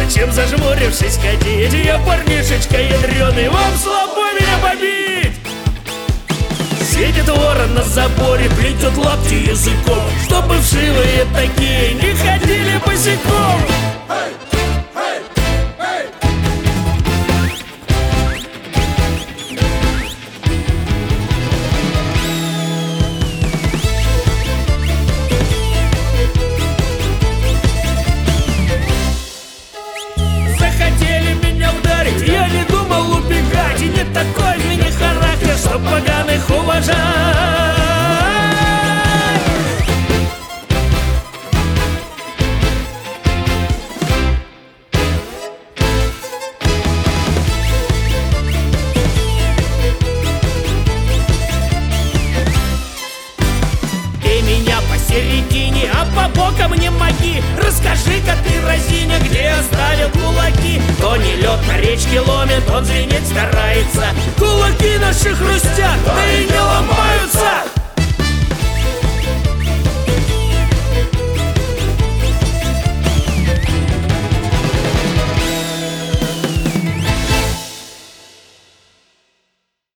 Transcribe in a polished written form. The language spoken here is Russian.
Зачем зажмурившись ходить? Я парнишечка ядрёный, вам слабо меня побить. Сидит ворон на заборе, плетет лапти языком, чтобы вшивые такие не ходили босиком. Захотели меня ударить, я не думал убегать. И не такой в меня характер, чтоб поганых уважать. Ты меня посередине, а по бокам не моги. Расскажи-ка ты, разиня, где оставил кулаки. То не лед на речке ломит, он звенеть старается. Кулаки наши хрустят, да и не ломаются.